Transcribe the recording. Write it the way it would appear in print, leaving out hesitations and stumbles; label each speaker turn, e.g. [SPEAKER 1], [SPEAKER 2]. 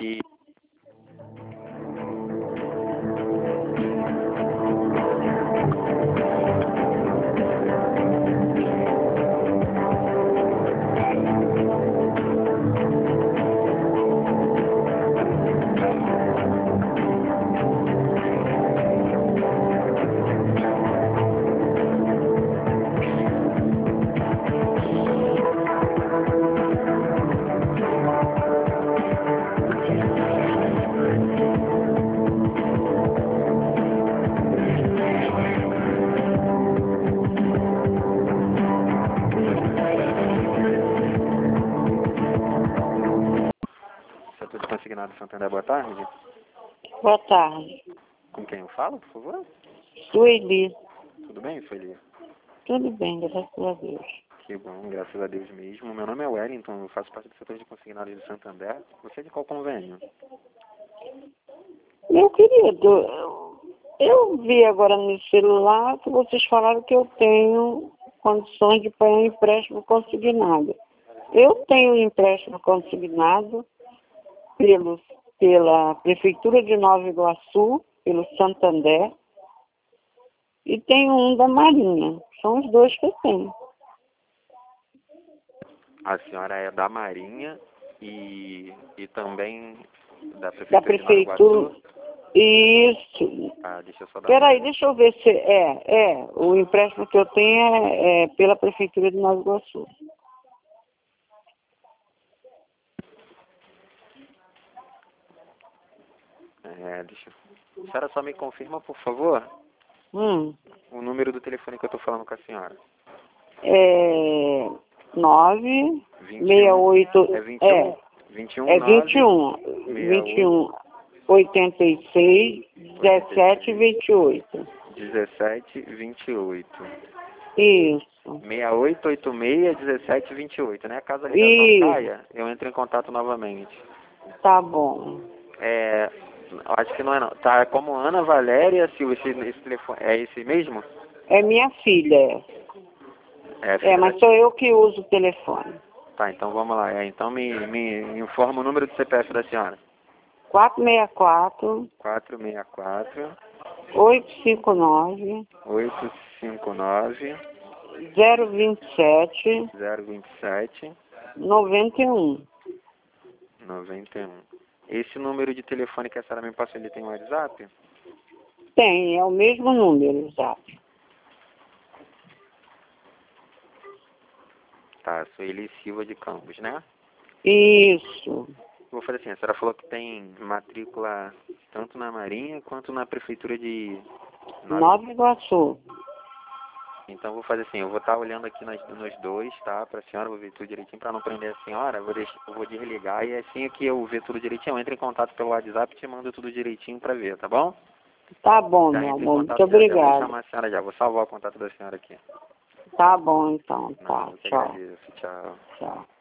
[SPEAKER 1] E setor de consignado Santander, boa tarde.
[SPEAKER 2] Boa tarde.
[SPEAKER 1] Com quem eu falo, por favor?
[SPEAKER 2] Sueli.
[SPEAKER 1] Tudo bem, Sueli?
[SPEAKER 2] Tudo bem, graças a Deus.
[SPEAKER 1] Que bom, graças a Deus mesmo. Meu nome é Wellington, eu faço parte do setor de consignados de Santander. Você é de qual convênio?
[SPEAKER 2] Meu querido, eu vi agora no celular que vocês falaram que eu tenho condições de pagar um empréstimo consignado. Eu tenho um empréstimo consignado pela Prefeitura de Nova Iguaçu, pelo Santander, e tenho um da Marinha. São os dois que eu tenho.
[SPEAKER 1] A senhora é da Marinha e também da
[SPEAKER 2] Da
[SPEAKER 1] Prefeitura de Nova
[SPEAKER 2] Prefeitura.
[SPEAKER 1] Iguaçu?
[SPEAKER 2] Isso.
[SPEAKER 1] Ah, deixa eu só dar
[SPEAKER 2] Peraí, deixa eu ver se o empréstimo que eu tenho é pela Prefeitura de Nova Iguaçu.
[SPEAKER 1] deixa eu... A senhora só me confirma, por favor, o número do telefone que eu estou falando com a senhora.
[SPEAKER 2] É 9
[SPEAKER 1] 21,
[SPEAKER 2] 68
[SPEAKER 1] é 21? 21,
[SPEAKER 2] é
[SPEAKER 1] 9,
[SPEAKER 2] 21 86 17 28.
[SPEAKER 1] 17, 28.
[SPEAKER 2] Isso.
[SPEAKER 1] 6886 17 28, né? Caso a ligação
[SPEAKER 2] Isso.
[SPEAKER 1] caia, eu entro em contato novamente.
[SPEAKER 2] Tá bom.
[SPEAKER 1] Acho que não é não. Tá como Ana Valéria Silva, esse telefone, é esse mesmo?
[SPEAKER 2] É minha filha.
[SPEAKER 1] Filha
[SPEAKER 2] Mas
[SPEAKER 1] da-
[SPEAKER 2] sou eu que uso o telefone.
[SPEAKER 1] Tá, então vamos lá. Então me informa o número do CPF da senhora.
[SPEAKER 2] 464
[SPEAKER 1] 464
[SPEAKER 2] 859
[SPEAKER 1] 859
[SPEAKER 2] 027
[SPEAKER 1] 027
[SPEAKER 2] 91.
[SPEAKER 1] 91. Esse número de telefone que a senhora me passou, ele tem um WhatsApp?
[SPEAKER 2] Tem, é o mesmo número, exato.
[SPEAKER 1] Tá, sou Eli Silva de Campos, né?
[SPEAKER 2] Isso.
[SPEAKER 1] Vou fazer assim, a senhora falou que tem matrícula tanto na Marinha quanto na Prefeitura de
[SPEAKER 2] Nova Iguaçu.
[SPEAKER 1] Então vou fazer assim, eu vou estar olhando aqui nos dois, tá? Pra senhora, vou ver tudo direitinho, pra não prender a senhora, eu vou desligar e assim que eu ver tudo direitinho, eu entro em contato pelo WhatsApp e te mando tudo direitinho pra ver, tá bom?
[SPEAKER 2] Tá bom,
[SPEAKER 1] Já
[SPEAKER 2] meu
[SPEAKER 1] entro em
[SPEAKER 2] amor.
[SPEAKER 1] contato,
[SPEAKER 2] Muito
[SPEAKER 1] já vou
[SPEAKER 2] obrigada.
[SPEAKER 1] chamar a senhora já, vou salvar o contato da senhora aqui.
[SPEAKER 2] Tá bom, então.
[SPEAKER 1] Não,
[SPEAKER 2] Tá,
[SPEAKER 1] eu que
[SPEAKER 2] tchau.
[SPEAKER 1] agradeço, tchau.
[SPEAKER 2] Tchau.